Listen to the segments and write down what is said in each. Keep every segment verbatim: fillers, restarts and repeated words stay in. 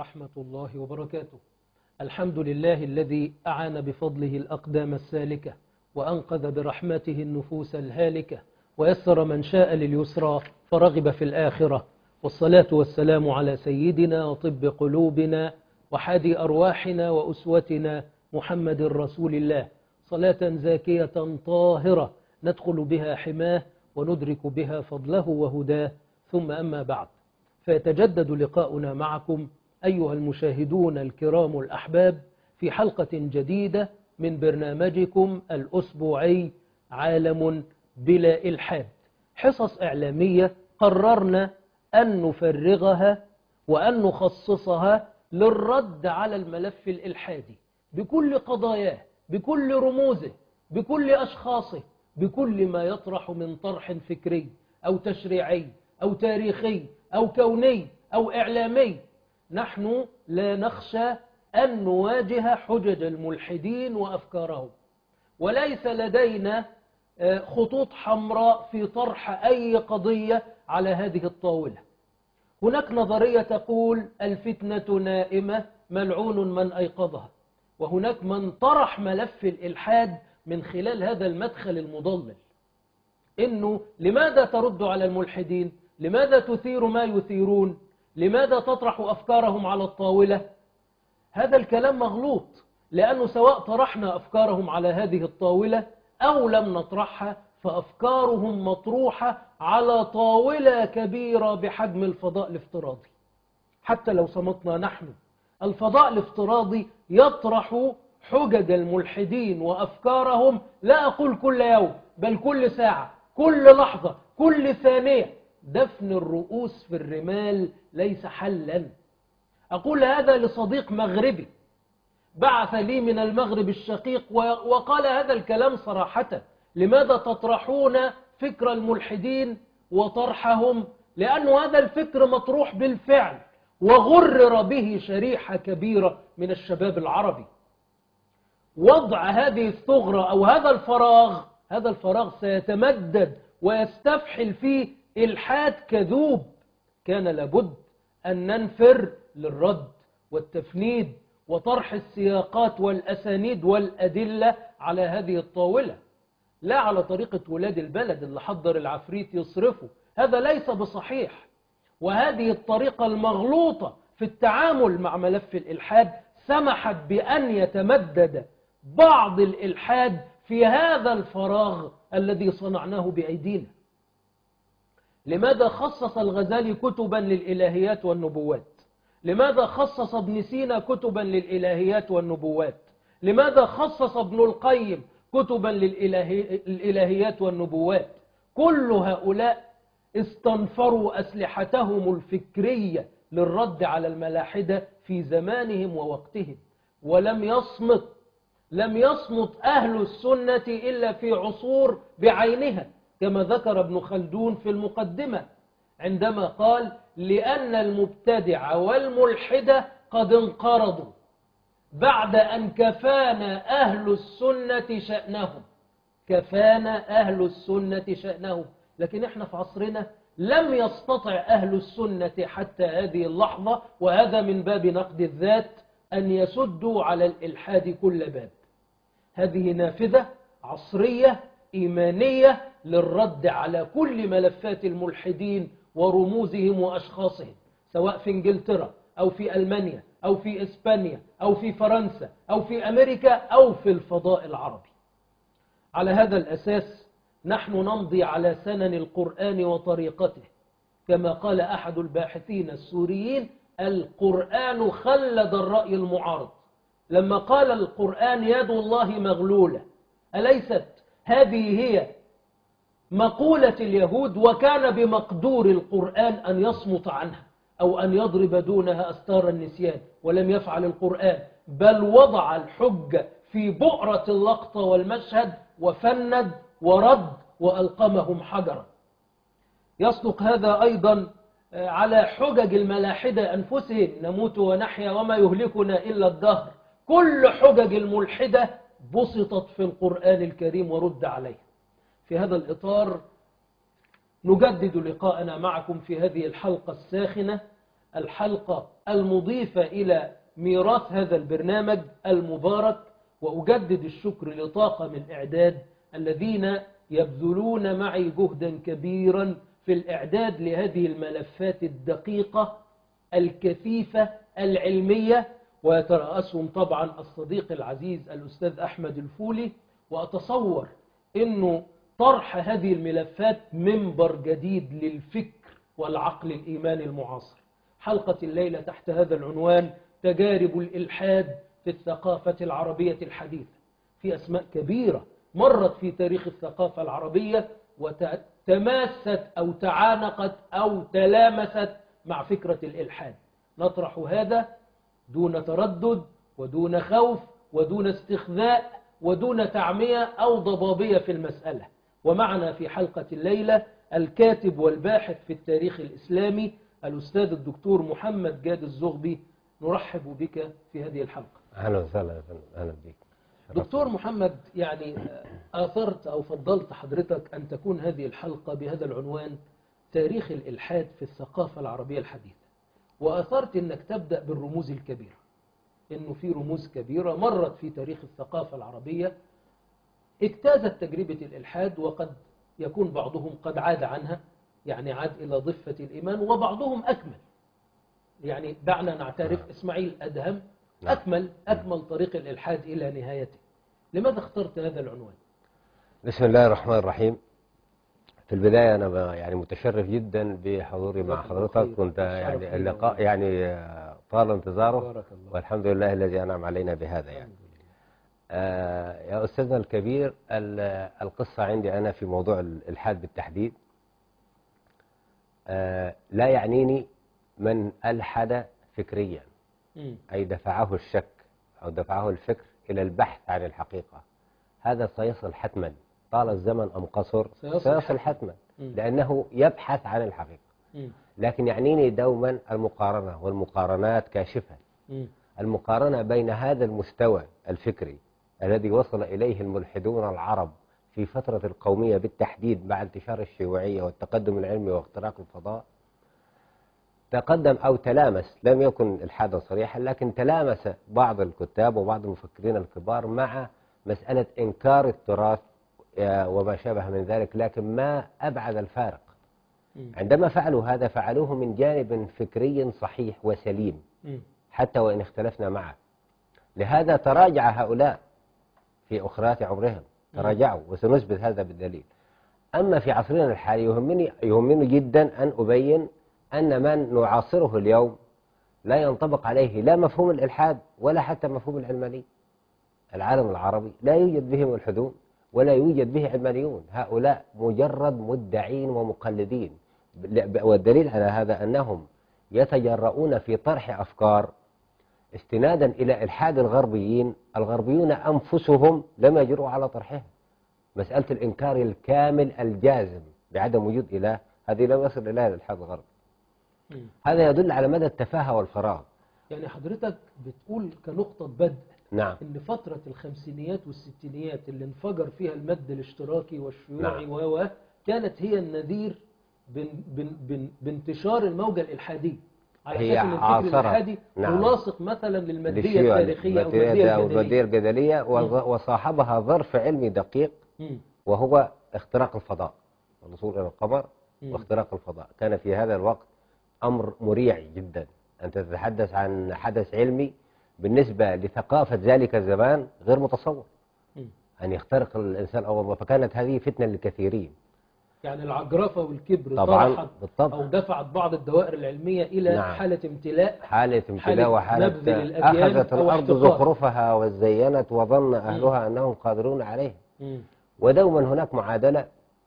ورحمة الله وبركاته. الحمد لله الذي أعان بفضله الأقدام السالكة، وأنقذ برحمته النفوس الهالكة، ويسر من شاء لليسرى فرغب في الآخرة. والصلاة والسلام على سيدنا وطب قلوبنا وحادي أرواحنا وأسوتنا محمد رسول الله، صلاة زاكية طاهرة ندخل بها حماه وندرك بها فضله وهداه. ثم أما بعد، فيتجدد لقاؤنا معكم أيها المشاهدون الكرام الأحباب في حلقة جديدة من برنامجكم الأسبوعي عالم بلا إلحاد، حصص إعلامية قررنا أن نفرغها وأن نخصصها للرد على الملف الإلحادي بكل قضاياه، بكل رموزه، بكل أشخاصه، بكل ما يطرح من طرح فكري أو تشريعي أو تاريخي أو كوني أو إعلامي. نحن لا نخشى أن نواجه حجج الملحدين وأفكارهم، وليس لدينا خطوط حمراء في طرح أي قضية على هذه الطاولة. هناك نظرية تقول الفتنة نائمة ملعون من أيقظها، وهناك من طرح ملف الإلحاد من خلال هذا المدخل المضلل، إنه لماذا ترد على الملحدين؟ لماذا تثير ما يثيرون؟ لماذا تطرح أفكارهم على الطاولة؟ هذا الكلام مغلوط، لأنه سواء طرحنا أفكارهم على هذه الطاولة أو لم نطرحها فأفكارهم مطروحة على طاولة كبيرة بحجم الفضاء الافتراضي. حتى لو صمتنا نحن، الفضاء الافتراضي يطرح حجج الملحدين وأفكارهم، لا أقول كل يوم، بل كل ساعة، كل لحظة، كل ثانية. دفن الرؤوس في الرمال ليس حلا. أقول هذا لصديق مغربي بعث لي من المغرب الشقيق وقال هذا الكلام صراحة: لماذا تطرحون فكر الملحدين وطرحهم؟ لأن هذا الفكر مطروح بالفعل وغرر به شريحة كبيرة من الشباب العربي. وضع هذه الثغرة أو هذا الفراغ، هذا الفراغ سيتمدد ويستفحل فيه إلحاد كذوب. كان لابد أن ننفر للرد والتفنيد وطرح السياقات والأسانيد والأدلة على هذه الطاولة، لا على طريقة ولاد البلد اللي حضر العفريت يصرفه. هذا ليس بصحيح. وهذه الطريقة المغلوطة في التعامل مع ملف الإلحاد سمحت بأن يتمدد بعض الإلحاد في هذا الفراغ الذي صنعناه بأيدينا. لماذا خصص الغزالي كتبا للإلهيات والنبوات؟ لماذا خصص ابن سينا كتبا للإلهيات والنبوات؟ لماذا خصص ابن القيم كتبا للإلهيات والنبوات؟ كل هؤلاء استنفروا أسلحتهم الفكرية للرد على الملاحدة في زمانهم ووقتهم، ولم يصمت لم يصمت أهل السنة إلا في عصور بعينها، كما ذكر ابن خلدون في المقدمة عندما قال: لأن المبتدع والملحدة قد انقرضوا بعد أن كفانا أهل السنة شأنهم. كفانا أهل السنة شأنهم. لكن احنا في عصرنا لم يستطع أهل السنة حتى هذه اللحظة، وهذا من باب نقد الذات، أن يسدوا على الإلحاد كل باب. هذه نافذة عصرية إيمانية للرد على كل ملفات الملحدين ورموزهم وأشخاصهم، سواء في إنجلترا أو في ألمانيا أو في إسبانيا أو في فرنسا أو في أمريكا أو في الفضاء العربي. على هذا الأساس نحن نمضي على سنن القرآن وطريقته، كما قال أحد الباحثين السوريين: القرآن خلد الرأي المعارض. لما قال القرآن يد الله مغلولة، أليست هذه هي مقولة اليهود؟ وكان بمقدور القرآن أن يصمت عنها أو أن يضرب دونها أستار النسيان، ولم يفعل القرآن، بل وضع الحجة في بؤرة اللقطة والمشهد وفند ورد وألقمهم حجرا. يصدق هذا أيضا على حجج الملاحدة أنفسهم: نموت ونحيا وما يهلكنا إلا الدهر. كل حجج الملحدة بسطت في القرآن الكريم ورد عليه. في هذا الإطار نجدد لقاءنا معكم في هذه الحلقة الساخنة الحلقة المضيفة إلى ميراث هذا البرنامج المبارك، وأجدد الشكر لطاقم الإعداد الذين يبذلون معي جهدا كبيرا في الإعداد لهذه الملفات الدقيقة الكثيفة العلمية، ويترأسهم طبعا الصديق العزيز الأستاذ أحمد الفولي. وأتصور أنه طرح هذه الملفات منبر جديد للفكر والعقل الإيماني المعاصر. حلقة الليلة تحت هذا العنوان: تجارب الإلحاد في الثقافة العربية الحديثة. في أسماء كبيرة مرت في تاريخ الثقافة العربية وتماست أو تعانقت أو تلامست مع فكرة الإلحاد. نطرح هذا دون تردد ودون خوف ودون استخذاء ودون تعمية أو ضبابية في المسألة. ومعنا في حلقة الليلة الكاتب والباحث في التاريخ الإسلامي الأستاذ الدكتور محمد جاد الزغبي. نرحب بك في هذه الحلقة. أهلا وسهلا. أهلا بك دكتور محمد. يعني آثرت أو فضلت حضرتك أن تكون هذه الحلقة بهذا العنوان: تاريخ الإلحاد في الثقافة العربية الحديثة، وآثرت أنك تبدأ بالرموز الكبيرة، أنه في رموز كبيرة مرت في تاريخ الثقافة العربية اجتازت تجربة الإلحاد، وقد يكون بعضهم قد عاد عنها، يعني عاد إلى ضفة الإيمان، وبعضهم أكمل. يعني دعنا نعترف إسماعيل أدهم أكمل أكمل طريق الإلحاد إلى نهايته. لماذا اخترت هذا العنوان؟ بسم الله الرحمن الرحيم. في البداية أنا يعني متشرف جدا بحضوري مع حضرتك. كنت يعني اللقاء يعني طال انتظاره، والحمد لله الذي أنعم علينا بهذا. يعني آه يا أستاذنا الكبير، القصة عندي أنا في موضوع الإلحاد بالتحديد آه لا يعنيني من ألحد فكريا، أي دفعه الشك أو دفعه الفكر إلى البحث عن الحقيقة. هذا سيصل حتما، طال الزمن أم قصر سيصل حتما، لأنه يبحث عن الحقيقة. لكن يعنيني دوما المقارنة، والمقارنات كاشفة. المقارنة بين هذا المستوى الفكري الذي وصل إليه الملحدون العرب في فترة القومية بالتحديد مع انتشار الشيوعية والتقدم العلمي واختراق الفضاء. تقدم أو تلامس، لم يكن إلحادا صريحا، لكن تلامس بعض الكتاب وبعض المفكرين الكبار مع مسألة إنكار التراث وما شابه من ذلك. لكن ما أبعد الفارق عندما فعلوا هذا، فعلوه من جانب فكري صحيح وسليم حتى وإن اختلفنا معه. لهذا تراجع هؤلاء في أخرات عمرهم، تراجعوا، وسنثبت هذا بالدليل. أما في عصرنا الحالي يهمني يهمني جدا أن أبين أن من نعاصره اليوم لا ينطبق عليه لا مفهوم الإلحاد ولا حتى مفهوم العلماني. العالم العربي لا يوجد به ملحدون ولا يوجد به علمانيون، هؤلاء مجرد مدعين ومقلدين. والدليل على هذا أنهم يتجرؤون في طرح أفكار استنادا إلى إلحاد الغربيين. الغربيون أنفسهم لم يجرؤوا على طرحها. مسألة الإنكار الكامل الجازم بعدم وجود إله، هذه لم يصل إليها الإلحاد الغربي. هذا يدل على مدى التفاهة والفراغ. يعني حضرتك بتقول كنقطة بدء نعم. إن فترة الخمسينيات والستينيات اللي انفجر فيها المد الاشتراكي والشيوعي نعم. و كانت هي النذير بن بن بن بانتشار الموجة الإلحادية، على أساس أن الفكر الإلحادي نعم. ملاصق مثلا للمادية التاريخية أو المادية الجدلية، وصاحبها ظرف علمي دقيق م. وهو اختراق الفضاء، الوصول إلى القمر م. واختراق الفضاء. كان في هذا الوقت أمر مريع جدا أن تتحدث عن حدث علمي بالنسبة لثقافة ذلك الزمان غير متصور م. أن يخترق الإنسان أول مرة. فكانت هذه فتنة للكثيرين. يعني العجرفة والكبر طبعا طرحت أو دفعت بعض الدوائر العلمية إلى نعم. حالة امتلاء حالة امتلاء وحالة أخذت الأرض زخرفها وزينت وظن أهلها م. أنهم قادرون عليه. م. ودوما هناك معادلة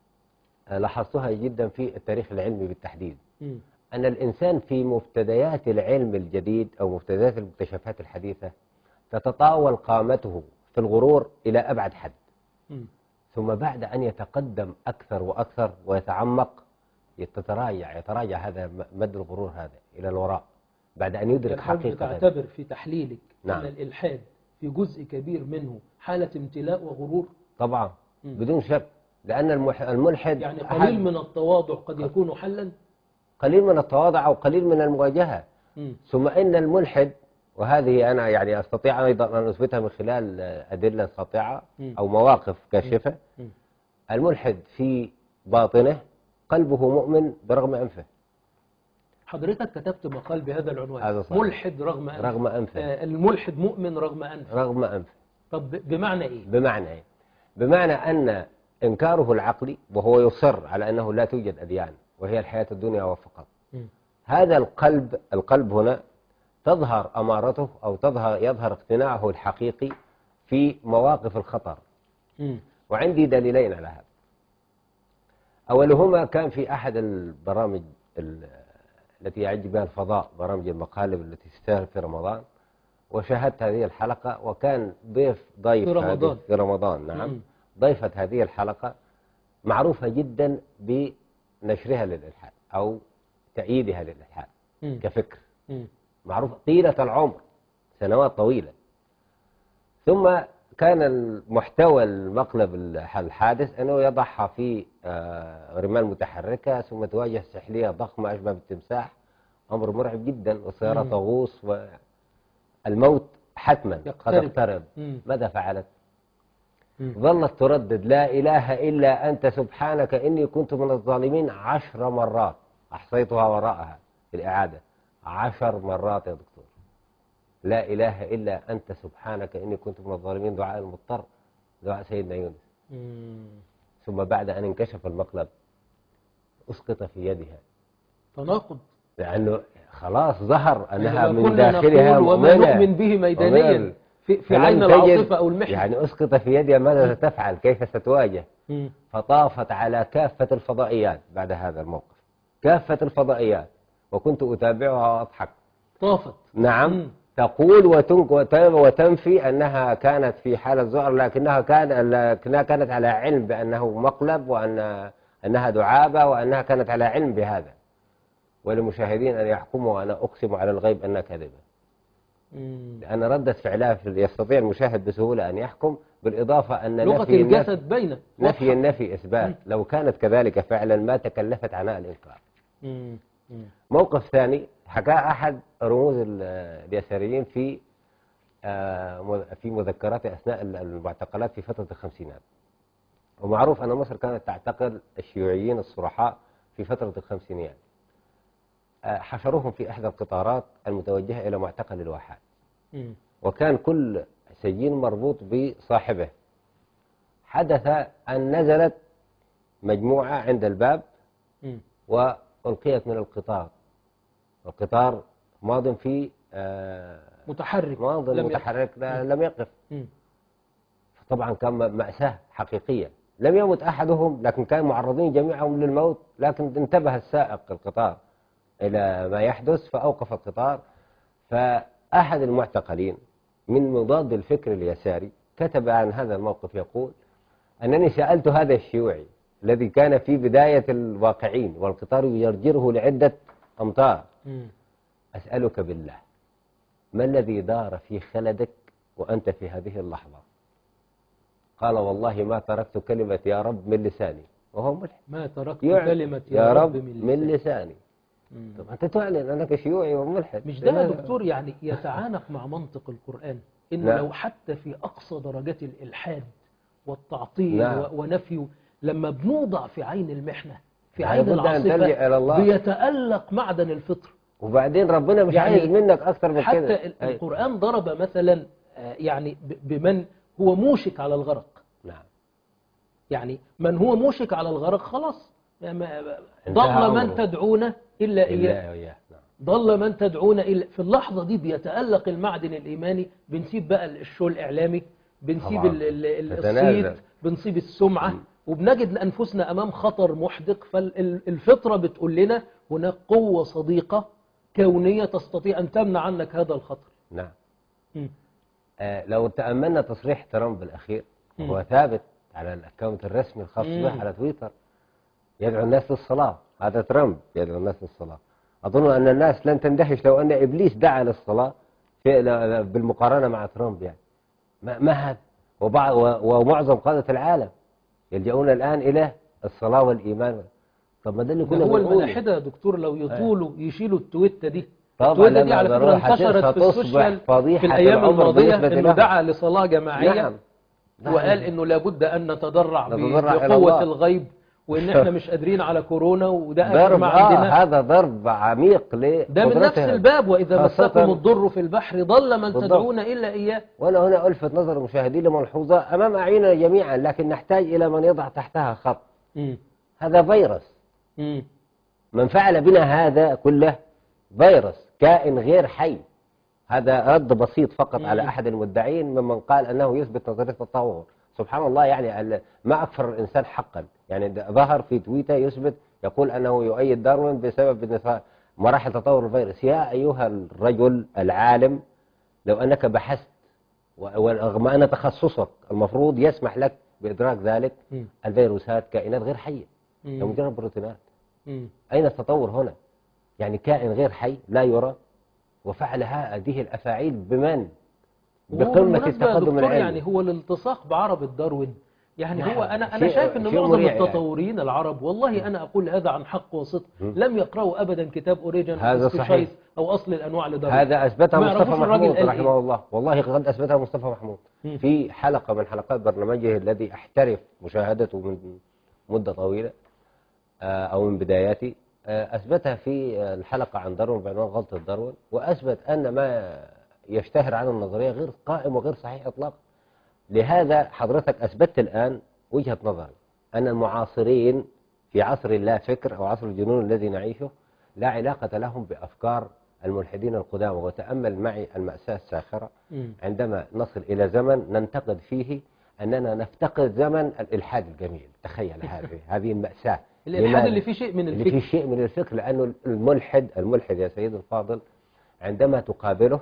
لاحظتها جدا في التاريخ العلمي بالتحديد، م. أن الإنسان في مبتديات العلم الجديد أو مبتديات المكتشفات الحديثة تتطاول قامته في الغرور إلى أبعد حد، م. ثم بعد أن يتقدم أكثر وأكثر ويتعمق يتراجع يتراجع هذا مد الغرور هذا إلى الوراء بعد أن يدرك حقيقة. تعتبر في تحليلك نعم. أن الإلحاد في جزء كبير منه حالة امتلاء وغرور؟ طبعا م. بدون شك، لأن الملحد يعني قليل من التواضع قد يكون حلا. قليل من التواضع أو قليل من المواجهة. مم. ثم إن الملحد، وهذه أنا يعني أستطيع أيضا أن أثبتها من خلال أدلة ساطعة مم. أو مواقف كاشفة. مم. الملحد في باطنه قلبه مؤمن برغم أنفه. حضرتك كتبت مقال بهذا العنوان، هذا صحيح. ملحد رغم أنفه. رغم أنفه. آه الملحد مؤمن رغم أنفه. رغم أنفه. طب بمعنى إيه؟ بمعنى إيه؟ بمعنى أن إنكاره العقلي، وهو يصر على أنه لا توجد أديان وهي الحياة الدنيا وفقط. م. هذا القلب القلب هنا تظهر أمارته أو تظهر يظهر اقتناعه الحقيقي في مواقف الخطر. م. وعندي دليلين على هذا. أولهما كان في أحد البرامج التي يعج بها الفضاء، برامج المقالب التي تشتهر في رمضان، وشاهدت هذه الحلقة، وكان ضيف ضيف في رمضان, في رمضان نعم. م. ضيفة هذه الحلقة معروفة جدا بنشرها للإلحاد أو تأييدها للإلحاد م. كفكر م. معروف طيلة العمر، سنوات طويلة. ثم كان المحتوى المقلب الحادث أنه يضعها في رمال متحركة ثم تواجه سحلية ضخمة أشبه بالتمساح، أمر مرعب جدا، وسيارة تغوص والموت حتما قد اقترب. ماذا فعلت؟ مم. ظلت تردد لا إله إلا أنت سبحانك إني كنت من الظالمين عشر مرات، أحصيتها وراءها في الإعادة عشر مرات يا دكتور. لا إله إلا أنت سبحانك إني كنت من الظالمين، دعاء المضطر، دعاء سيدنا يونس. مم. ثم بعد أن انكشف المقلب أسقط في يدها. تناقض، لأنه خلاص ظهر أنها من كنا داخلها نقول وما نؤمن به ميدانيا في, في عين العاطفة أو المحنة. يعني أسقط في يدها، ماذا ستفعل؟ كيف ستواجه؟ م. فطافت على كافة الفضائيات بعد هذا الموقف، كافة الفضائيات، وكنت أتابعها وأضحك. طافت نعم. م. تقول وتنفي أنها كانت في حالة ذعر، لكنها كانت كانت على علم بأنه مقلب، وأن أنها دعابة، وأنها كانت على علم بهذا. وللمشاهدين أن يحكموا، وأنا أقسم على الغيب أنها كذبة. لأن ردة فعلها يستطيع المشاهد بسهولة أن يحكم، بالإضافة أن لغة نفي الجسد بين نفي النفي إثبات. مم. لو كانت كذلك فعلا ما تكلفت عناء الإنكار. مم. مم. موقف ثاني حكاه أحد رموز اليساريين في في مذكراته أثناء المعتقلات في فترة الخمسينات. ومعروف أن مصر كانت تعتقل الشيوعيين الصرحاء في فترة الخمسينيات. حشروهم في إحدى القطارات المتوجهة إلى معتقل الواحات، وكان كل سجين مربوط بصاحبه. حدث أن نزلت مجموعة عند الباب وألقيت من القطار. القطار ماض في متحرك ماض لم متحرك لا لم يقف. طبعا كان مأساة حقيقية. لم يمت أحدهم، لكن كانوا معرضين جميعهم للموت، لكن انتبه السائق القطار إلى ما يحدث فأوقف القطار. فأحد المعتقلين من مضاد الفكر اليساري كتب عن هذا الموقف يقول: أنني سألت هذا الشيوعي الذي كان في بداية الواقعين والقطار يجرجره لعدة أمتار، أسألك بالله ما الذي دار في خلدك وأنت في هذه اللحظة؟ قال: والله ما تركت كلمة يا رب من لساني. وهو ملحد. ما تركت كلمة يا, يا رب من لساني, من لساني. طب أنت تعلن أنك شيوعي وملحد. مش ده يا دكتور يعني يتعانق مع منطق القرآن، إنه نعم. لو حتى في أقصى درجات الإلحاد والتعطيل نعم. ونفي، لما بنوضع في عين المحنة في عين العاصفة بيتألق معدن الفطر. وبعدين ربنا مش يعني عايز منك أكثر من حتى كده. حتى القرآن ضرب مثلا يعني بمن هو موشك على الغرق. نعم. يعني من هو موشك على الغرق خلاص، ضل من تدعون إلا إياه. ضل من تدعون إلا. في اللحظة دي بيتألق المعدن الإيماني، بنسيب بقى الشو الإعلامي، بنسيب الصيت، بنسيب السمعة، م. وبنجد أنفسنا أمام خطر محدق. فالفطرة بتقول لنا هناك قوة صديقة كونية تستطيع أن تمنع عنك هذا الخطر. نعم. آه لو تأملنا تصريح ترامب الأخير، هو ثابت على الأكاونت الرسمي الخاص به على تويتر، يدعو الناس للصلاة. هذا ترامب يدعو الناس للصلاة. أظن أن الناس لن تندهش لو أن إبليس دعا للصلاة بالمقارنة مع ترامب. يعني ما هذا؟ ومعظم قادة العالم يلجؤون الآن إلى الصلاة والإيمان. طب ما ده اللي كنا هو الملاحدة يا دكتور لو يطولوا يشيلوا التويتة دي التويتة دي على فكرة انتشرت في السوشيال في الأيام الماضية إنه دعا لصلاة جماعية. نعم. وقال إنه لابد أن نتضرع بقوة الغيب، وإن إحنا مش قادرين على كورونا، وده آخر ما عندنا. آه هذا ضرب عميق ل ده من نفس الباب، وإذا مسكم الضر في البحر ضل من تدعون إلا إياه. وأنا هنا ألفت نظر المشاهدين لملحوظة أمام أعيننا جميعا، لكن نحتاج إلى من يضع تحتها خط. م. هذا فيروس. م. من فعل بنا هذا كله فيروس، كائن غير حي. هذا رد بسيط فقط م. على أحد المدعين ممن قال أنه يثبت نظرية التطور. سبحان الله، يعني ما أكفر الإنسان حقا. يعني ظهر في تويتر يثبت يقول أنه يؤيد داروين بسبب مراحل تطور الفيروس. يا أيها الرجل العالم، لو أنك بحثت ورغم أن تخصصك المفروض يسمح لك بإدراك ذلك، م. الفيروسات كائنات غير حية، هي مجرد بروتينات. م. أين التطور هنا؟ يعني كائن غير حي لا يرى وفعل هذه الأفاعيل بمن؟ بقمة التقدم العلمي. يعني هو الالتصاق بعرب داروين، يعني نعم. هو أنا أنا شايف أن معظم التطوريين يعني. العرب، والله أنا أقول هذا عن حق وصدق، لم يقرأوا أبدا كتاب أوريجن هذا صحيح أو أصل الأنواع لداروين. هذا أثبتها مصطفى محمود رحمه الله، والله قد أثبتها مصطفى محمود م. في حلقة من حلقات برنامجه الذي أحترف مشاهدته من مدة طويلة أو من بداياتي، أثبتها في الحلقة عن داروين بعنوان غلطة داروين، وأثبت أن ما يشتهر عن النظرية غير قائم وغير صحيح إطلاقا. لهذا حضرتك أثبتت الآن وجهة نظري أن المعاصرين في عصر اللا فكر أو عصر الجنون الذي نعيشه لا علاقة لهم بأفكار الملحدين القدامى. وتأمل معي المأساة الساخرة عندما نصل إلى زمن ننتقد فيه أننا نفتقد زمن الإلحاد الجميل. تخيل هذه هذه المأساة، الإلحاد اللي فيه شيء من الفكر، اللي فيه شيء من الفكر. لأنه الملحد الملحد يا سيد الفاضل عندما تقابله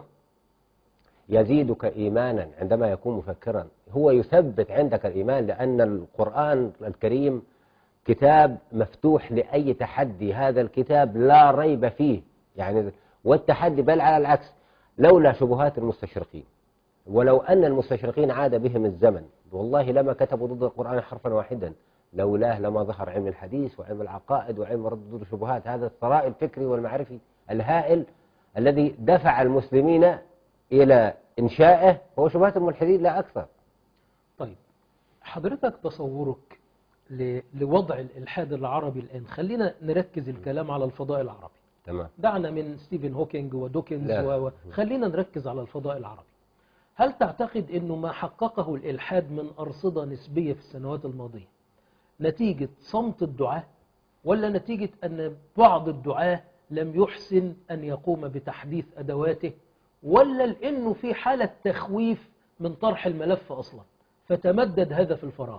يزيدك إيمانا عندما يكون مفكرا، هو يثبت عندك الإيمان، لأن القرآن الكريم كتاب مفتوح لأي تحدي. هذا الكتاب لا ريب فيه يعني، والتحدي بل على العكس، لولا شبهات المستشرقين، ولو أن المستشرقين عاد بهم الزمن والله لما كتبوا ضد القرآن حرفا واحدا، لولاه لما ظهر علم الحديث وعلم العقائد وعلم رد الشبهات، هذا الثراء الفكري والمعرفي الهائل الذي دفع المسلمين إلى إنشائه هو شبهات الملحدين لا أكثر. طيب حضرتك تصورك لوضع الإلحاد العربي الآن، خلينا نركز الكلام على الفضاء العربي. تمام. دعنا من ستيفن هوكينج ودوكنز وخلينا نركز على الفضاء العربي. هل تعتقد أنه ما حققه الإلحاد من أرصدة نسبية في السنوات الماضية نتيجة صمت الدعاة، ولا نتيجة أن بعض الدعاة لم يحسن أن يقوم بتحديث أدواته، ولا لأنه في حالة تخويف من طرح الملف أصلا فتمدد هذا في الفراغ؟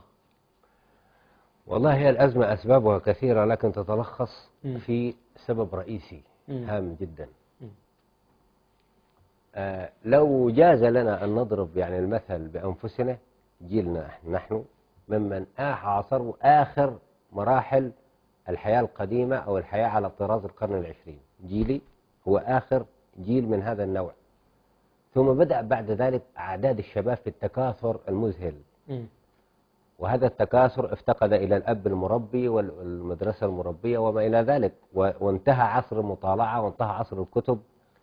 والله هي الأزمة أسبابها كثيرة، لكن تتلخص م. في سبب رئيسي م. هام جدا. م. آه لو جاز لنا أن نضرب يعني المثل بأنفسنا، جيلنا نحن ممن عاصروا آخر مراحل الحياة القديمة أو الحياة على طراز القرن العشرين، جيلي هو آخر جيل من هذا النوع. ثم بدأ بعد ذلك أعداد الشباب في التكاثر المذهل، م. وهذا التكاثر افتقد إلى الأب المربي والمدرسة المربية وما إلى ذلك، وانتهى عصر المطالعة وانتهى عصر الكتب،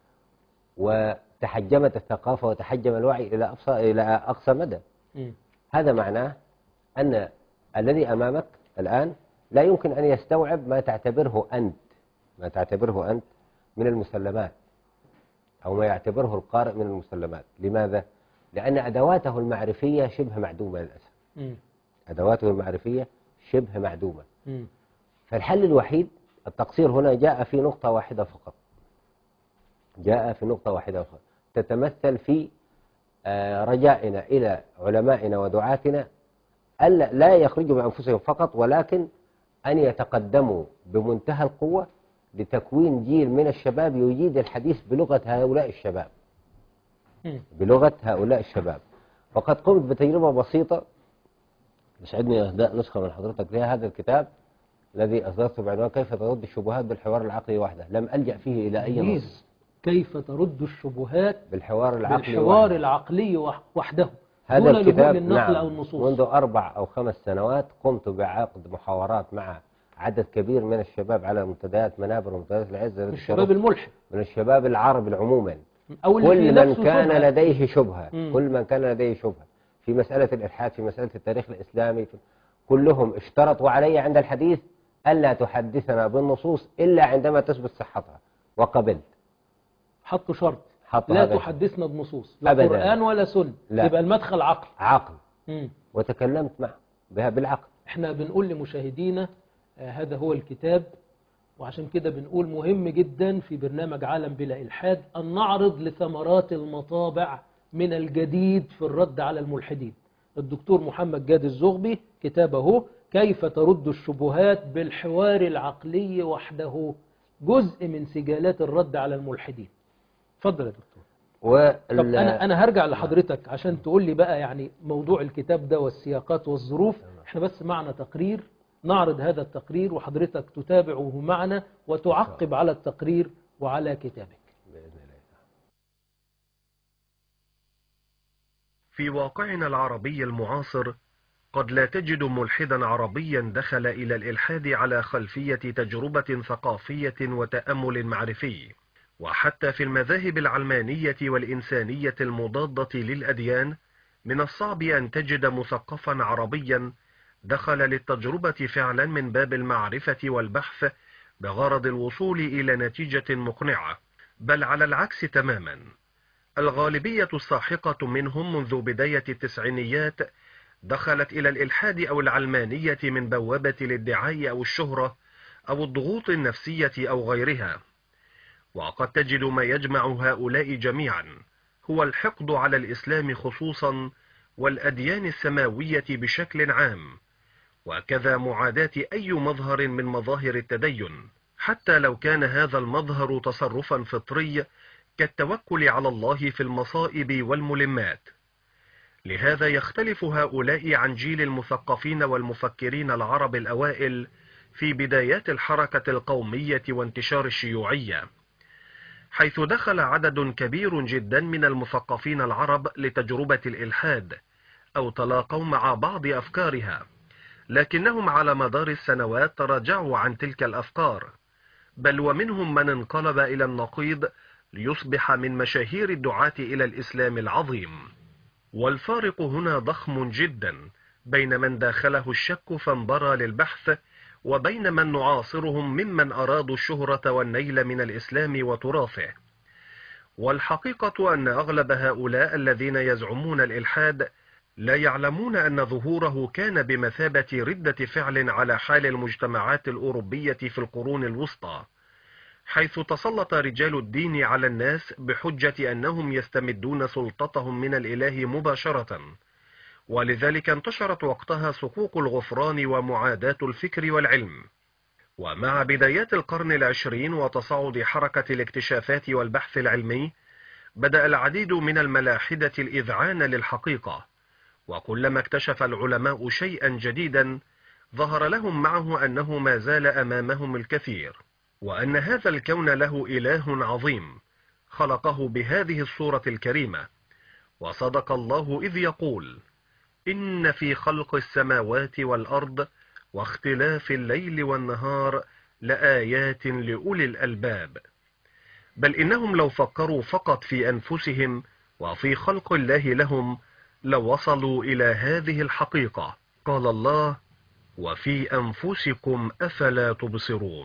وتحجمت الثقافة وتحجم الوعي إلى أقصى إلى أقصى مدى. م. هذا معناه أن الذي أمامك الآن لا يمكن أن يستوعب ما تعتبره أنت ما تعتبره أنت من المسلمات، أو ما يعتبره القارئ من المسلمات. لماذا؟ لأن أدواته المعرفية شبه معدومة للأسف. م. أدواته المعرفية شبه معدومة. م. فالحل الوحيد، التقصير هنا جاء في نقطة واحدة فقط، جاء في نقطة واحدة فقط تتمثل في رجائنا إلى علمائنا ودعاتنا ألا لا يخرجوا بأنفسهم فقط، ولكن أن يتقدموا بمنتهى القوة لتكوين جيل من الشباب يجيد الحديث بلغة هؤلاء الشباب بلغة هؤلاء الشباب. وقد قمت بتجربة بسيطة يسعدني إهداء نسخة من حضرتك لها، هذا الكتاب الذي أصدرته بعنوان كيف ترد الشبهات بالحوار العقلي وحده، لم ألجأ فيه إلى أي نص. كيف ترد الشبهات بالحوار العقلي بالحوار وحده. العقلي وحده هذا الكتاب النقل نعم أو النصوص. منذ أربع أو خمس سنوات قمت بعقد محاورات مع عدد كبير من الشباب على منتديات منابر ومنتديات العزة من الشباب الملحد، من الشباب العرب عموما، أو اللي كل في من نفسه كان شبهة. لديه شبهة مم. كل من كان لديه شبهة في مسألة الإلحاد، في مسألة التاريخ الإسلامي، كلهم اشترطوا علي عند الحديث ألا تحدثنا بالنصوص إلا عندما تثبت صحتها، وقبلت. حطوا شرط، حط لا هذا تحدثنا بنصوص، لا أبداً. قرآن ولا سنة، لا. يبقى المدخل عقل. عقل. مم. وتكلمت معه بها بالعقل. احنا بنقول لمشاهدينا آه هذا هو الكتاب، وعشان كده بنقول مهم جدا في برنامج عالم بلا إلحاد أن نعرض لثمرات المطابع من الجديد في الرد على الملحدين. الدكتور محمد جاد الزغبي كتابه كيف ترد الشبهات بالحوار العقلي وحده، جزء من سجالات الرد على الملحدين. اتفضل يا دكتور. وال... طب أنا أنا هرجع لحضرتك عشان تقول لي بقى يعني موضوع الكتاب ده والسياقات والظروف. احنا بس معنا تقرير، نعرض هذا التقرير وحضرتك تتابعه معنا وتعقب على التقرير وعلى كتابك بإذن الله. في واقعنا العربي المعاصر قد لا تجد ملحدا عربيا دخل إلى الإلحاد على خلفية تجربة ثقافية وتأمل معرفي. وحتى في المذاهب العلمانية والإنسانية المضادة للأديان من الصعب أن تجد مثقفا عربيا دخل للتجربة فعلا من باب المعرفة والبحث بغرض الوصول إلى نتيجة مقنعة، بل على العكس تماما. الغالبية الساحقة منهم منذ بداية التسعينيات دخلت إلى الإلحاد أو العلمانية من بوابة الادعاء أو الشهرة أو الضغوط النفسية أو غيرها. وقد تجد ما يجمع هؤلاء جميعا هو الحقد على الإسلام خصوصا والأديان السماوية بشكل عام، وكذا معاداة أي مظهر من مظاهر التدين، حتى لو كان هذا المظهر تصرفا فطري كالتوكل على الله في المصائب والملمات. لهذا يختلف هؤلاء عن جيل المثقفين والمفكرين العرب الأوائل في بدايات الحركة القومية وانتشار الشيوعية، حيث دخل عدد كبير جدا من المثقفين العرب لتجربة الإلحاد أو تلاقوا مع بعض أفكارها، لكنهم على مدار السنوات تراجعوا عن تلك الأفكار، بل ومنهم من انقلب إلى النقيض ليصبح من مشاهير الدعاة إلى الإسلام العظيم. والفارق هنا ضخم جدا بين من داخله الشك فانبرى للبحث وبين من نعاصرهم ممن أرادوا الشهرة والنيل من الإسلام وتراثه. والحقيقة أن أغلب هؤلاء الذين يزعمون الإلحاد لا يعلمون أن ظهوره كان بمثابة ردة فعل على حال المجتمعات الأوروبية في القرون الوسطى، حيث تسلط رجال الدين على الناس بحجة أنهم يستمدون سلطتهم من الإله مباشرة، ولذلك انتشرت وقتها صكوك الغفران ومعاداة الفكر والعلم. ومع بدايات القرن العشرين وتصاعد حركة الاكتشافات والبحث العلمي بدأ العديد من الملاحدة الإذعان للحقيقة، وكلما اكتشف العلماء شيئا جديدا ظهر لهم معه أنه ما زال أمامهم الكثير، وأن هذا الكون له إله عظيم خلقه بهذه الصورة الكريمة. وصدق الله إذ يقول: إن في خلق السماوات والأرض واختلاف الليل والنهار لآيات لأولي الألباب. بل إنهم لو فكروا فقط في أنفسهم وفي خلق الله لهم لوصلوا إلى هذه الحقيقة. قال الله: وفي أنفسكم أفلا تبصرون.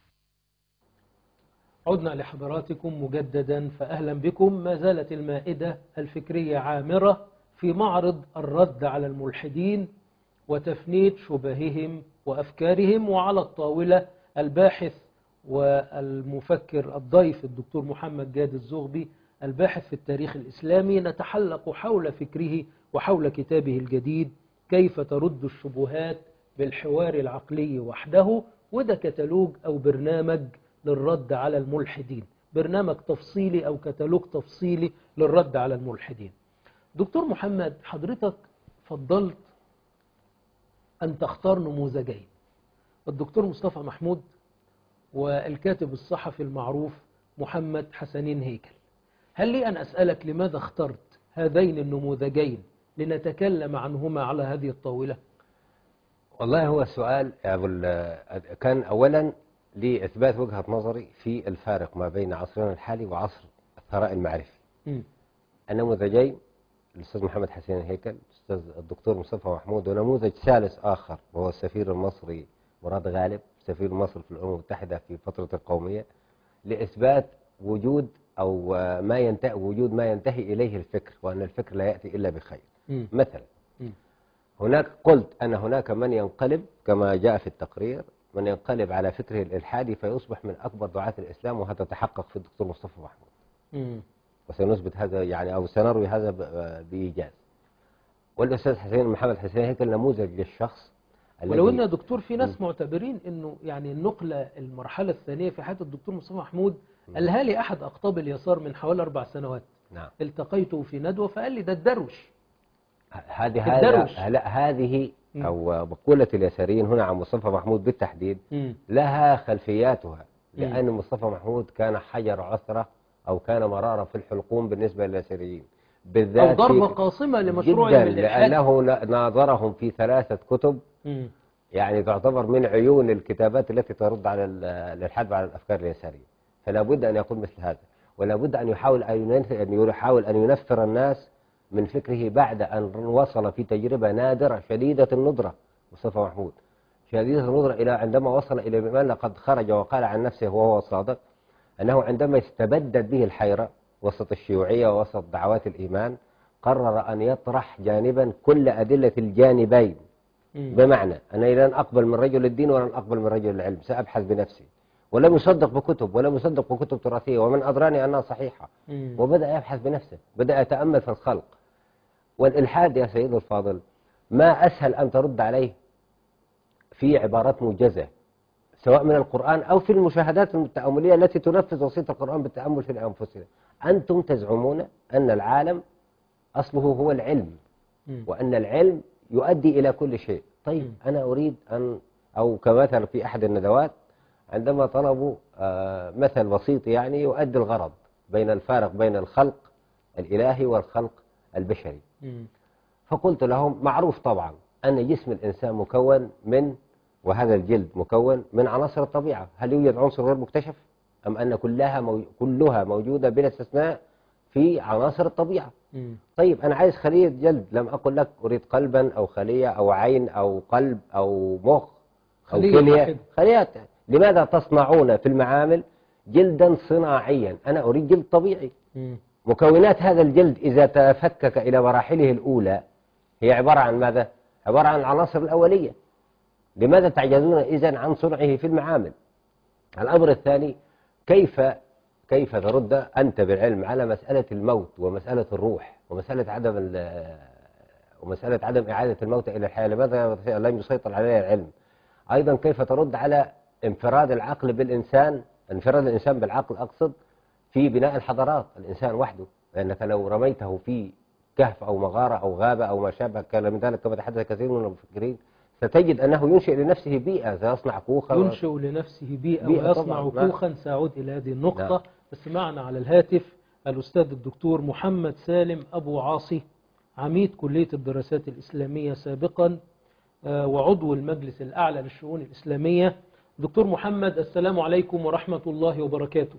عدنا لحضراتكم مجددا، فأهلا بكم. ما زالت المائدة الفكرية عامرة في معرض الرد على الملحدين وتفنيد شبههم وأفكارهم، وعلى الطاولة الباحث والمفكر الضيف الدكتور محمد جاد الزغبي، الباحث في التاريخ الإسلامي. نتحلق حول فكره وحول كتابه الجديد كيف ترد الشبهات بالحوار العقلي وحده، وده كتالوج أو برنامج للرد على الملحدين، برنامج تفصيلي أو كتالوج تفصيلي للرد على الملحدين. دكتور محمد، حضرتك فضلت أن تختار نموذجين، الدكتور مصطفى محمود والكاتب الصحفي المعروف محمد حسنين هيكل. هل لي أن أسألك لماذا اخترت هذين النموذجين لنتكلم عنهما على هذه الطاولة؟ والله هو السؤال كان أولا لإثبات وجهة نظري في الفارق ما بين عصرنا الحالي وعصر الثراء المعرفي. م. النموذجين الأستاذ محمد حسين هيكل، الأستاذ الدكتور مصطفى محمود، ونموذج ثالث آخر وهو السفير المصري مراد غالب، سفير مصر في الأمم المتحدة في فترة القومية، لإثبات وجود أو ما ينتهي وجود ما ينتهي إليه الفكر، وأن الفكر لا يأتي إلا بخير. م. مثلا م. هناك قلت أن هناك من ينقلب كما جاء في التقرير، من ينقلب على فكره الإلحادي فيصبح من أكبر دعاة الإسلام، وهذا تحقق في الدكتور مصطفى محمود. م. وسنثبت هذا يعني أو سنروي هذا بإيجاز. والأستاذ حسين محمد حسين هيكل نموذج للشخص. ولو أن دكتور في ناس م. معتبرين أنه يعني النقلة المرحلة الثانية في حياة الدكتور مصطفى محمود قالها لي أحد أقطاب اليسار من حوالي أربع سنوات. نعم. التقيته في ندوة فقال لي ده الدروش. هذه هذا لا هذه م. أو مقولة اليساريين هنا عن مصطفى محمود بالتحديد م. لها خلفياتها، لأن م. مصطفى محمود كان حجر عثرة أو كان مرارة في الحلقوم بالنسبة لليساريين، بالذات أو ضربة قاصمة لمشروعهم الإلحاد، لأنه ناظرهم في ثلاثة كتب م. يعني تعتبر من عيون الكتابات التي ترد على الإلحاد وعلى الأفكار اليسارية. فلا بد أن يقول مثل هذا، ولا بد أن يحاول أن يحاول أن ينفر الناس من فكره بعد أن وصل في تجربة نادرة شديدة الندرة. مصطفى محمود شديدة الندرة إلى عندما وصل إلى بما لقد خرج وقال عن نفسه وهو الصادق أنه عندما استبدت به الحيرة وسط الشيوعية ووسط دعوات الإيمان قرر أن يطرح جانبا كل أدلة الجانبين، بمعنى أنني لن أقبل من رجل الدين ولن أقبل من رجل العلم، سأبحث بنفسي. ولم يصدق بكتب ولم يصدق بكتب تراثية ومن أدراني أنها صحيحة، وبدأ يبحث بنفسه، بدأ يتأمل في الخلق. والإلحاد يا سيد الفاضل ما أسهل أن ترد عليه في عبارات موجزة سواء من القرآن أو في المشاهدات التأملية التي تنفذ وصية القرآن بالتأمل في أنفسنا. أنتم تزعمون أن العالم أصله هو العلم وأن العلم يؤدي إلى كل شيء. طيب أنا أريد أن أو كمثل في أحد الندوات عندما طلبوا مثل بسيط يعني يؤدي الغرض بين الفارق بين الخلق الإلهي والخلق البشري، فقلت لهم معروف طبعا أن جسم الإنسان مكون من، وهذا الجلد مكون من عناصر الطبيعة. هل يوجد عنصر غير مكتشف أم أن كلها مو... كلها موجودة بلا استثناء في عناصر الطبيعة؟ مم. طيب أنا عايز خلية جلد، لم أقل لك أريد قلبا أو خلية أو عين أو قلب أو مخ أو كلية، خليات. لماذا تصنعون في المعامل جلدا صناعيا؟ أنا أريد جلد طبيعي. مم. مكونات هذا الجلد إذا تفكك إلى مراحله الأولى هي عبارة عن ماذا؟ عبارة عن العناصر الأولية. لماذا تعجزون إذن عن صنعه في المعامل؟ الأمر الثاني، كيف كيف ترد أنت بالعلم على مسألة الموت ومسألة الروح ومسألة عدم ومسألة عدم إعادة الموت إلى الحياة؟ لماذا لم يسيطر عليها العلم؟ أيضا كيف ترد على انفراد العقل بالإنسان، انفراد الإنسان بالعقل أقصد في بناء الحضارات، الإنسان وحده، لأنك لو رميته في كهف أو مغارة أو غابة أو ما شابه كان من ذلك كما تحدث كثير من المفكرين ستجد أنه ينشئ لنفسه بيئة، سيصنع كوخا ينشئ و... لنفسه بيئة, بيئة ويصنع كوخا. سأعود إلى هذه النقطة. نعم. بس معنا على الهاتف الأستاذ الدكتور محمد سالم أبو عاصي، عميد كلية الدراسات الإسلامية سابقا وعضو المجلس الأعلى للشؤون الإسلامية. دكتور محمد، السلام عليكم ورحمة الله وبركاته.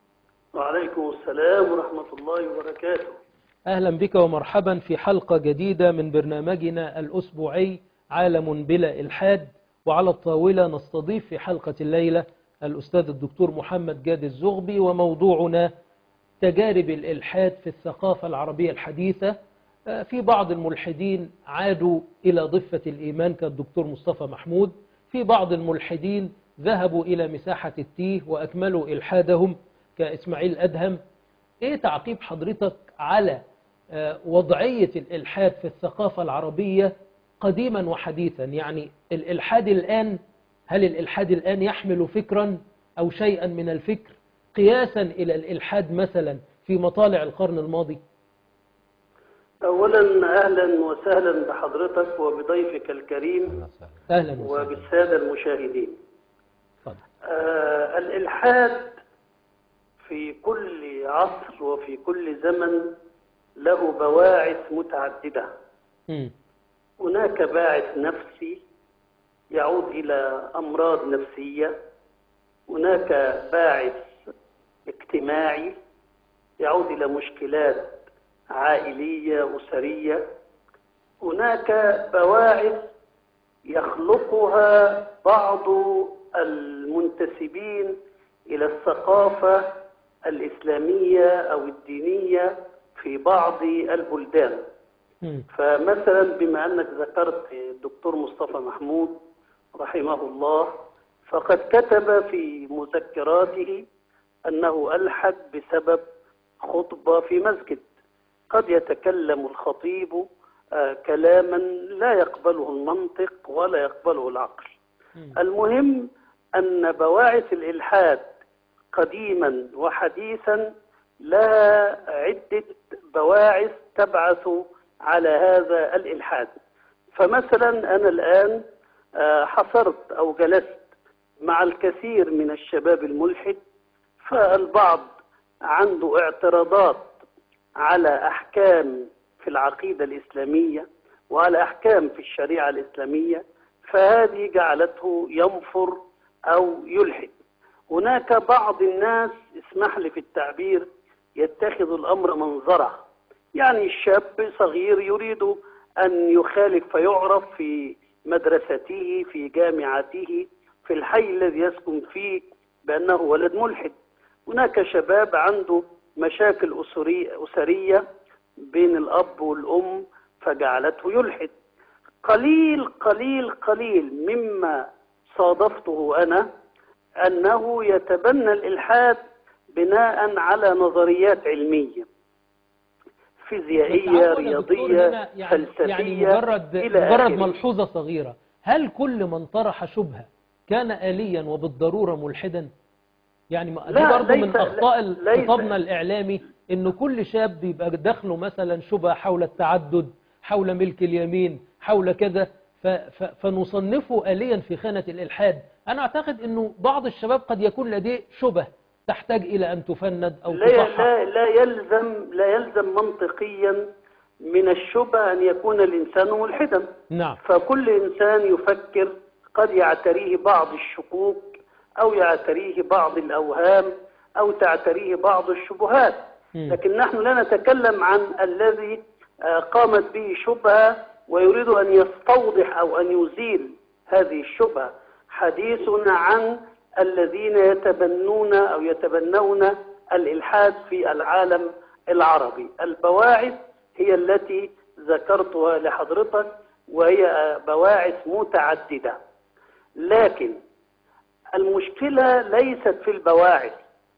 وعليكم السلام ورحمة الله وبركاته. أهلا بك ومرحبا في حلقة جديدة من برنامجنا الأسبوعي عالم بلا إلحاد. وعلى الطاولة نستضيف في حلقة الليلة الأستاذ الدكتور محمد جاد الزغبي، وموضوعنا تجارب الإلحاد في الثقافة العربية الحديثة. في بعض الملحدين عادوا إلى ضفة الإيمان كالدكتور مصطفى محمود، في بعض الملحدين ذهبوا إلى مساحة التيه وأكملوا إلحادهم كإسماعيل أدهم. إيه تعقيب حضرتك على وضعية الإلحاد في الثقافة العربية قديما وحديثا؟ يعني الإلحاد الآن، هل الإلحاد الآن يحمل فكرا أو شيئا من الفكر قياسا إلى الإلحاد مثلا في مطالع القرن الماضي؟ أولا أهلا وسهلا بحضرتك وبضيفك الكريم. أهلا وسهلا. وبالسادة المشاهدين. آه الإلحاد في كل عصر وفي كل زمن له بواعث متعددة. م. هناك باعث نفسي يعود إلى أمراض نفسية، هناك باعث اجتماعي يعود إلى مشكلات عائلية أسرية، هناك بواعث يخلقها بعض المنتسبين إلى الثقافة الإسلامية أو الدينية في بعض البلدان. فمثلا بما أنك ذكرت الدكتور مصطفى محمود رحمه الله، فقد كتب في مذكراته أنه ألحد بسبب خطبة في مسجد. قد يتكلم الخطيب آه كلاما لا يقبله المنطق ولا يقبله العقل. المهم أن بواعث الإلحاد قديما وحديثا لها عدة بواعث تبعث على هذا الإلحاد. فمثلا أنا الآن آه حصرت أو جلست مع الكثير من الشباب الملحد، فالبعض عنده اعتراضات على أحكام في العقيدة الإسلامية وعلى أحكام في الشريعة الإسلامية، فهذه جعلته ينفر أو يلحد. هناك بعض الناس، اسمح لي في التعبير، يتخذ الأمر منظرة، يعني الشاب صغير يريد أن يخالف فيعرف في مدرسته في جامعته في الحي الذي يسكن فيه بأنه ولد ملحد. هناك شباب عنده مشاكل أسرية, أسرية بين الأب والأم فجعلته يلحد. قليل قليل قليل مما صادفته أنا أنه يتبنى الإلحاد بناء على نظريات علمية فيزيائية رياضية يعني فلسفية يعني مجرد, مجرد ملحوظة صغيرة، هل كل من طرح شبهة كان آليا وبالضرورة ملحدا؟ يعني دي برضه من أخطاء خطابنا الإعلامي، إنه كل شاب يبقى دخله مثلا شبهة حول التعدد، حول ملك اليمين، حول كذا، فنصنفه آليا في خانة الإلحاد. أنا أعتقد إنه بعض الشباب قد يكون لديه شبه تحتاج إلى أن تفند أو لا تصحح. لا لا يلزم لا يلزم منطقيا من الشبهة أن يكون الإنسان ملحدا. نعم. فكل إنسان يفكر قد يعتريه بعض الشكوك أو يعتريه بعض الأوهام أو تعتريه بعض الشبهات، لكن نحن لا نتكلم عن الذي قامت به شبهة ويريد أن يستوضح أو أن يزيل هذه الشبهة. حديثنا عن الذين يتبنون أو يتبنون الإلحاد في العالم العربي. البواعث هي التي ذكرتها لحضرتك، وهي بواعث متعددة، لكن المشكلة ليست في البواعث،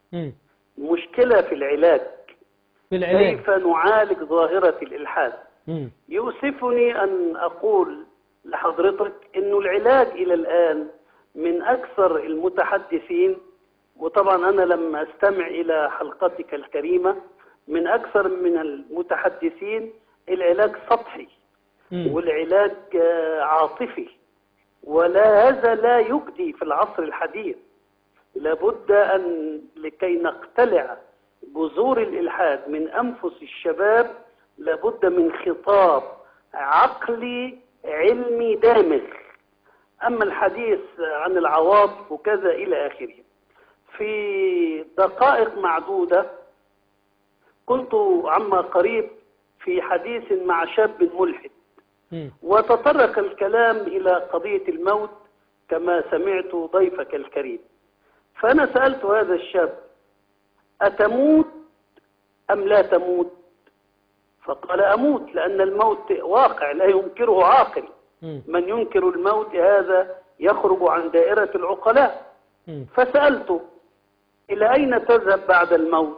المشكلة في العلاج. في العلاج كيف نعالج ظاهرة الإلحاد؟ مم. يؤسفني أن أقول لحضرتك أن العلاج إلى الآن من أكثر المتحدثين، وطبعا أنا لما أستمع إلى حلقتك الكريمة من أكثر من المتحدثين العلاج سطحي مم. والعلاج عاطفي، ولا هذا لا يجدي في العصر الحديث. لابد أن لكي نقتلع جذور الإلحاد من أنفس الشباب لابد من خطاب عقلي علمي دامغ. أما الحديث عن العواطف وكذا إلى آخره. في دقائق معدودة كنت عما قريب في حديث مع شاب ملحد، وتطرق الكلام إلى قضية الموت كما سمعت ضيفك الكريم. فأنا سألت هذا الشاب: أتموت أم لا تموت؟ فقال: أموت، لأن الموت واقع لا ينكره عاقل. من ينكر الموت هذا يخرج عن دائرة العقلاء. فسألته: إلى أين تذهب بعد الموت؟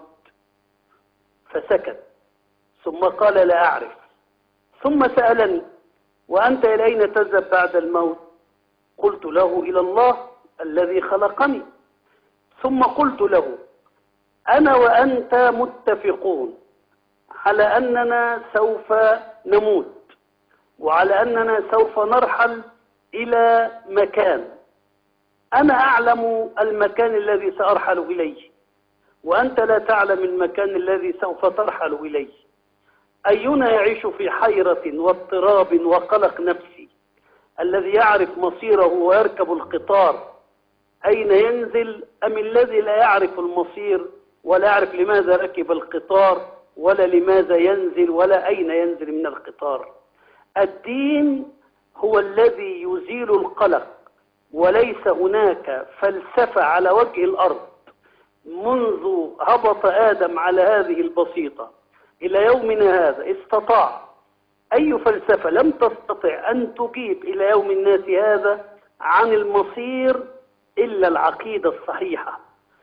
فسكت، ثم قال: لا أعرف. ثم سألني: وأنت إلى أين تذهب بعد الموت؟ قلت له: إلى الله الذي خلقني. ثم قلت له: أنا وأنت متفقون على أننا سوف نموت، وعلى أننا سوف نرحل إلى مكان. أنا أعلم المكان الذي سأرحل إليه، وأنت لا تعلم المكان الذي سوف ترحل إليه. أينا يعيش في حيرة واضطراب وقلق نفسي الذي يعرف مصيره ويركب القطار أين ينزل، أم الذي لا يعرف المصير ولا يعرف لماذا ركب القطار ولا لماذا ينزل ولا أين ينزل من القطار؟ الدين هو الذي يزيل القلق، وليس هناك فلسفة على وجه الأرض منذ هبط آدم على هذه البسيطة إلى يومنا هذا استطاع أي فلسفة لم تستطع أن تجيب إلى يوم الناس هذا عن المصير إلا العقيدة الصحيحة.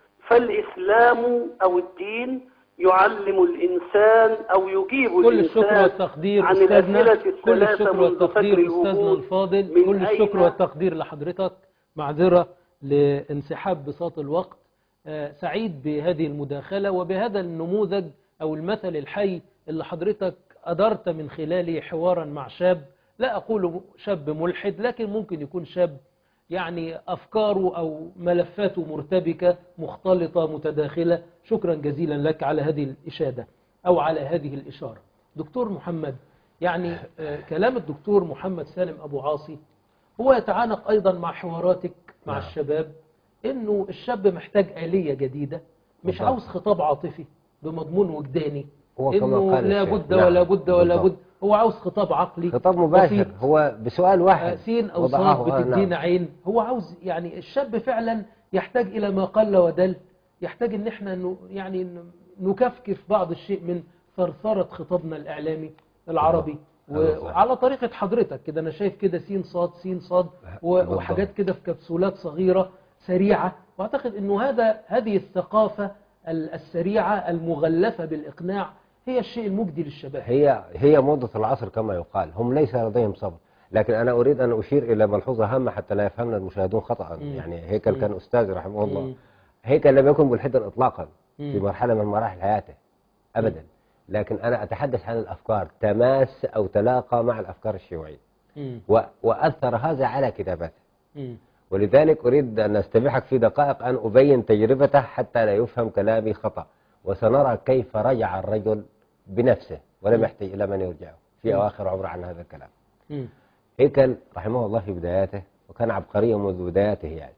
فالإسلام أو الدين يعلم الإنسان أو يجيب كل الشكر الإنسان والتقدير عن أستاذنا، الأسئلة كل الثلاثة الشكر منذ فجر والتقدير أستاذنا الوجود. الفاضل، من كل الشكر أين؟ والتقدير لحضرتك. معذرة لانسحاب بساط الوقت. آه، سعيد بهذه المداخلة وبهذا النموذج أو المثل الحي اللي حضرتك أدرت من خلاله حوارا مع شاب، لا أقول شاب ملحد، لكن ممكن يكون شاب يعني أفكاره أو ملفاته مرتبكة مختلطة متداخلة. شكرا جزيلا لك على هذه الإشادة أو على هذه الإشارة. دكتور محمد، يعني آه، كلام الدكتور محمد سالم أبو عاصي هو يتعانق أيضا مع حواراتك مع نعم. الشباب، إنه الشاب محتاج آلية جديدة، مش بالضبط. عاوز خطاب عاطفي بمضمون وجداني، هو كما إنه قال لا الشيخ. بد نعم. ولا بد ولا بالضبط. بد، هو عاوز خطاب عقلي خطاب مباشر، بسيط. هو بسؤال واحد آه، سين أو وضعه. صاد آه، بتدينا نعم. عين. هو عاوز يعني الشاب فعلا يحتاج إلى ما قل ودل، يحتاج إن احنا ن- يعني ن- نكفكف بعض الشيء من ثرثرة خطابنا الإعلامي العربي، هذا صحيح. وعلى طريقة حضرتك كده. أنا شايف كده سين صاد سين صاد و- بالضبط. وحاجات كده في كبسولات صغيرة سريعة، وأعتقد أنه هذا هذه الثقافة ال- السريعة المغلفة بالإقناع هي الشيء المجدي للشباب. هي هي موضة العصر كما يقال، هم ليس لديهم صبر. لكن أنا أريد أن أشير إلى ملحوظة هامة حتى لا يفهمنا المشاهدون خطأ. مم. يعني هيكل مم. كان أستاذ رحمه الله. مم. هيكل لم يكن ملحدا إطلاقا في مم. مرحلة من مراحل حياته أبدا. لكن أنا أتحدث عن الأفكار تماس أو تلاقى مع الأفكار الشيوعية، مم. و- وأثر هذا على كتاباته. مم. ولذلك أريد أن أستبيحك في دقائق أن أبين تجربته حتى لا يفهم كلامي خطأ، وسنرى كيف رجع الرجل بنفسه ولم يحتاج إلى من يرجعه في أواخر عمره عن هذا الكلام. مم. هيكل رحمه الله في بداياته وكان عبقريا منذ بداياته يعني،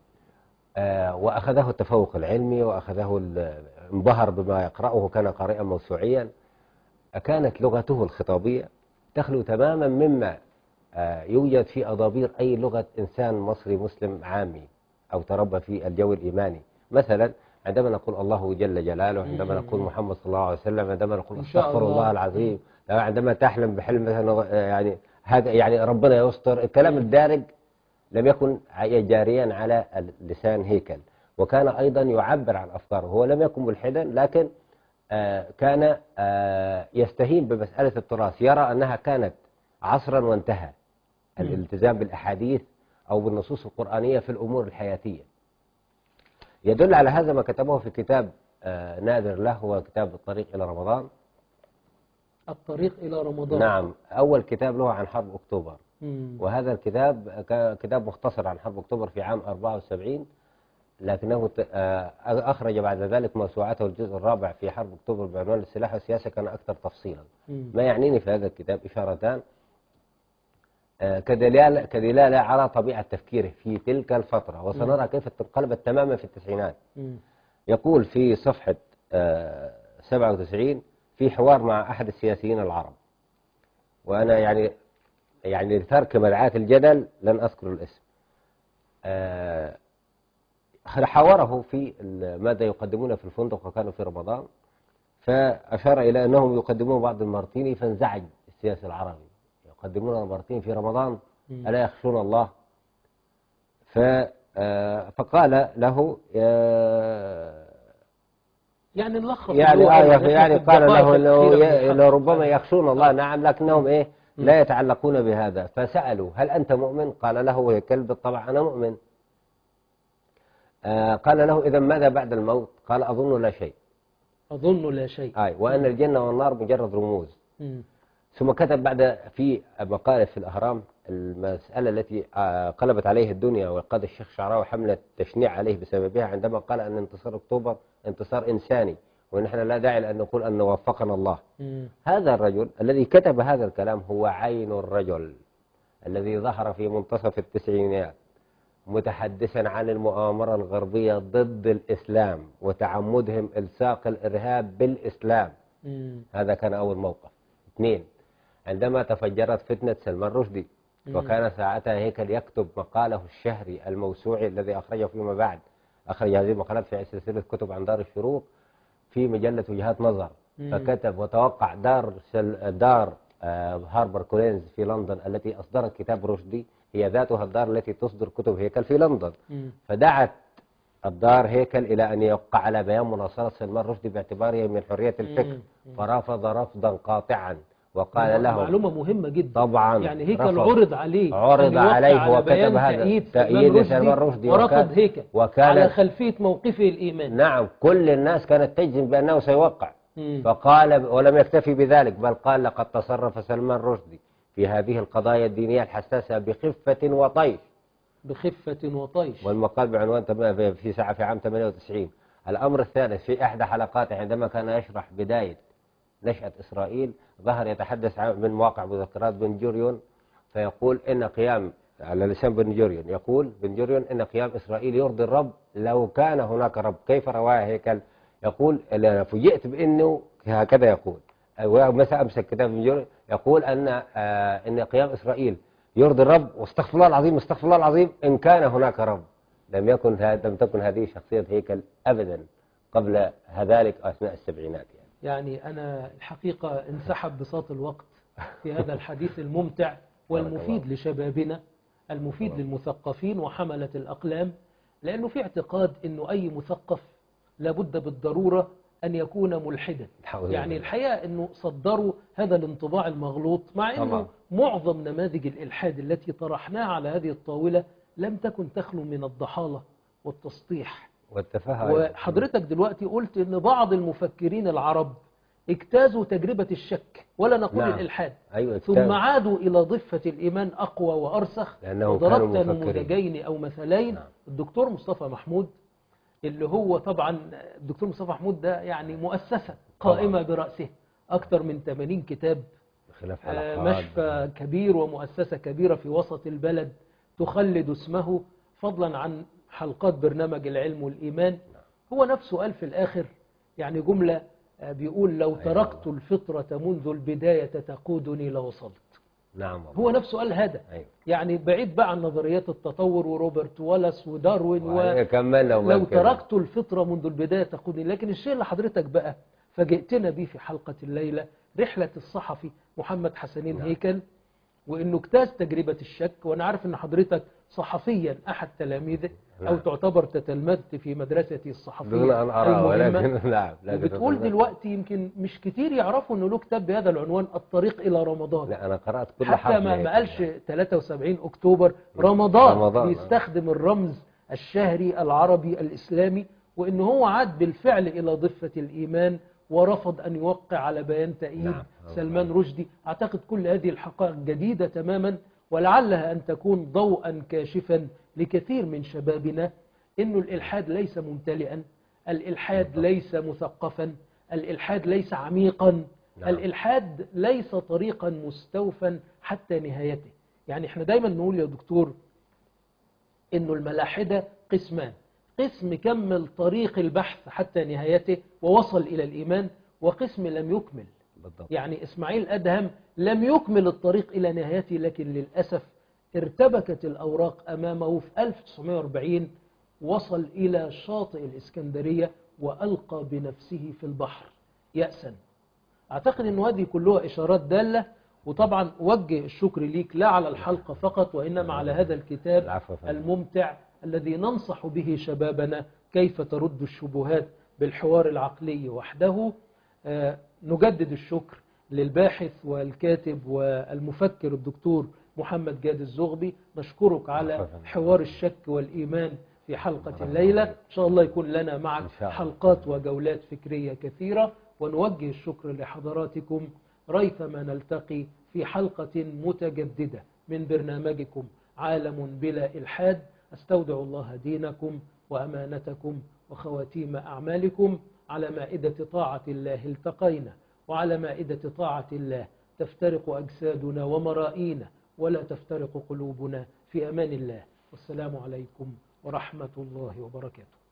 آه وأخذه التفوق العلمي وأخذه ال- انبهر بما يقرأه، وكان قارئا موسوعيا. كانت لغته الخطابية تخلو تماما مما آه يوجد في أضابير أي لغة إنسان مصري مسلم عامي أو تربى في الجو الإيماني. مثلا عندما نقول الله جل جلاله، عندما نقول محمد صلى الله عليه وسلم، عندما نقول إن شاء استغفر الله. الله العظيم، عندما تحلم بحلم مثلا يعني هذا يعني ربنا يستر، الكلام الدارج لم يكن جاريا على لسان هيكل. وكان أيضا يعبر عن أفكاره، هو لم يكن ملحدا لكن آه كان آه يستهين بمسألة التراث، يرى أنها كانت عصرا وانتهى الالتزام بالأحاديث أو بالنصوص القرآنية في الأمور الحياتية. يدل على هذا ما كتبه في كتاب آه نادر له، هو كتاب الطريق إلى رمضان. الطريق إلى رمضان. نعم، أول كتاب له عن حرب أكتوبر. مم. وهذا الكتاب كتاب مختصر عن حرب أكتوبر في عام أربعة وسبعين، لكنه أخرج بعد ذلك موسوعته الجزء الرابع في حرب أكتوبر بعنوان السلاح والسياسة، كان أكثر تفصيلا. مم. ما يعنيني في هذا الكتاب إشارتان كدلالة, كدلالة على طبيعة تفكيره في تلك الفترة، وسنرى كيف انقلبت تماما في التسعينات. مم. يقول في صفحة سبعة وتسعين في حوار مع أحد السياسيين العرب، وأنا يعني يعني لترك مدعاة الجدل لن أذكر الاسم، آه حاوره في ماذا يقدمون في الفندق وكانوا في رمضان، فأشار إلى أنهم يقدمون بعض المارتيني، فانزعج السياسي العربي، يقدمون المارتيني في رمضان ألا يخشون الله؟ فقال له يعني نلخص يعني, آه يعني قال له لو ربما يخشون الله. نعم، لكنهم إيه لا يتعلقون بهذا. فسألوا هل أنت مؤمن؟ قال له كلب بالطبع أنا مؤمن. آه قال له إذا ماذا بعد الموت؟ قال أظن لا شيء. أظن لا شيء. آه وأن الجنة والنار مجرد رموز. مم. ثم كتب بعد في مقالة في الأهرام المسألة التي آه قلبت عليه الدنيا وقاد الشيخ شعراوي حملة تشنيع عليه بسببها، عندما قال أن انتصار أكتوبر انتصار إنساني ونحن لا داعي لأن نقول أن وفقنا الله. مم. هذا الرجل الذي كتب هذا الكلام هو عين الرجل الذي ظهر في منتصف التسعينات متحدثا عن المؤامرة الغربية ضد الإسلام وتعمدهم إلصاق الإرهاب بالإسلام. مم. هذا كان أول موقف. اثنين، عندما تفجرت فتنة سلمان رشدي وكان ساعتها هيكل يكتب مقاله الشهري الموسوعي الذي أخرجه فيما بعد، أخرج هذه المقالات في سلسلة كتب عن دار الشروق في مجلة وجهات نظر. مم. فكتب وتوقع دار سل... دار آه هاربر كولينز في لندن التي أصدرت كتاب رشدي هي ذاتها الدار التي تصدر كتب هيكل في لندن. مم. فدعت الدار هيكل إلى أن يوقع على بيان مناصرة سلمان رشدي باعتباره من حرية الفكر، مم. فرفض رفضا قاطعا وقال له معلومة مهمة جدا. طبعا يعني هيكل رفض. عرض عليه عرض أن يوقع عليه على وكتب بيان هذا تأييد تأييد سلمان سلمان رشدي رشدي ورفض وكان هيكل وكانت على خلفية موقفه الإيماني. نعم كل الناس كانت تجزم بأنه سيوقع. مم. فقال ولم يكتفي بذلك بل قال لقد تصرف سلمان رشدي في هذه القضايا الدينية الحساسة بخفة وطيش. بخفة وطيش. والمقال بعنوان تم- في ساعة في عام ثمانية وتسعين. الأمر الثالث، في إحدى حلقاته عندما كان يشرح بداية نشأة إسرائيل ظهر يتحدث عن- من مواقع مذكرات بن جوريون فيقول إن قيام على لسان بن جوريون يقول بن جوريون إن قيام إسرائيل يرضي الرب لو كان هناك رب. كيف رواه هيكل؟ يقول أنا فوجئت بأنه هكذا يقول ومسا أمسك كتاب بن جوريون يقول أن آه إن قيام إسرائيل يرضي الرب واستغفر الله العظيم استغفر الله العظيم إن كان هناك رب. لم يكن لم تكن هذه شخصية هيكل أبدا قبل ذلك أثناء السبعينات. يعني يعني أنا الحقيقة انسحب بساط الوقت في هذا الحديث الممتع والمفيد لشبابنا، المفيد للمثقفين وحملة الأقلام، لأنه في اعتقاد أنه أي مثقف لابد بالضرورة أن يكون ملحدا. يعني الحقيقة أنه صدروا هذا الانطباع المغلوط، مع أنه طبعا. معظم نماذج الإلحاد التي طرحناها على هذه الطاولة لم تكن تخلو من الضحالة والتسطيح. والتفاهة. وحضرتك دلوقتي قلت أن بعض المفكرين العرب اجتازوا تجربة الشك ولا نقول نعم. الإلحاد. أيوة ثم عادوا إلى ضفة الإيمان أقوى وأرسخ. لأنهم كانوا وضربت مفكرين. نموذجين أو مثلين. نعم. الدكتور مصطفى محمود اللي هو طبعا الدكتور مصطفى محمود ده يعني مؤسسة قائمة برأسه، أكثر من ثمانين كتاب، خلاف آه، حلقات. مشفى كبير ومؤسسة كبيرة في وسط البلد تخلد اسمه، فضلا عن حلقات برنامج العلم والإيمان. هو نفسه قال في الآخر يعني جملة آه، بيقول لو أيوة. تركت الفطرة منذ البداية تقودني لوصلت. نعم والله. هو نفسه قال هذا. أيوة. يعني بعيد بقى عن نظريات التطور وروبرت والاس وداروين و... كملنا وما لو كملنا. تركت الفطرة منذ البداية تقودني. لكن الشيء اللي حضرتك بقى فاجئتنا به في حلقة الليلة رحلة الصحفي محمد حسنين نعم. هيكل، وإنه اجتاز تجربة الشك. وأنا عارف إن حضرتك صحفيا أحد تلاميذه أو نعم. تعتبر تتلمذت في مدرسة الصحفية دون أن أرى المهمة. ولكن نعم. لكن وبتقول تفضل. دلوقتي يمكن مش كتير يعرفوا إنه له كتاب بهذا العنوان الطريق إلى رمضان. لا أنا قرأت كل حتى حرف ما لهيك. ما قالش ثلاثة وسبعين أكتوبر، رمضان, رمضان. بيستخدم الرمز الشهري العربي الإسلامي. وإن هو عاد بالفعل إلى ضفة الإيمان ورفض أن يوقع على بيان تأييد نعم. سلمان رشدي. أعتقد كل هذه الحقائق جديدة تماما، ولعلها أن تكون ضوءا كاشفا لكثير من شبابنا إنه الإلحاد ليس ممتلئا، الإلحاد ليس مثقفا، الإلحاد ليس عميقا. نعم. الإلحاد ليس طريقا مستوفا حتى نهايته. يعني احنا دايما نقول يا دكتور إنه الملاحدة قسمان: قسم كمل طريق البحث حتى نهايته ووصل إلى الإيمان، وقسم لم يكمل. بالضبط. يعني إسماعيل أدهم لم يكمل الطريق إلى نهايته، لكن للأسف ارتبكت الأوراق أمامه. في ألف وتسعمائة وأربعين وصل إلى شاطئ الإسكندرية وألقى بنفسه في البحر يأسا. أعتقد أن هذه كلها إشارات دالة. وطبعا وجه الشكر ليك لا على الحلقة فقط وإنما على هذا الكتاب العفو فندم. الممتع الذي ننصح به شبابنا كيف ترد الشبهات بالحوار العقلي وحده. آه، نجدد الشكر للباحث والكاتب والمفكر الدكتور محمد جاد الزغبي. نشكرك على حوار الشك والإيمان في حلقة الليلة. إن شاء الله يكون لنا معك حلقات وجولات فكرية كثيرة. ونوجه الشكر لحضراتكم ريثما نلتقي في حلقة متجددة من برنامجكم عالم بلا إلحاد. أستودع الله دينكم وأمانتكم وخواتيم أعمالكم. على مائدة طاعة الله التقينا، وعلى مائدة طاعة الله تفترق أجسادنا ومرائينا، ولا تفترق قلوبنا. في أمان الله، والسلام عليكم ورحمة الله وبركاته.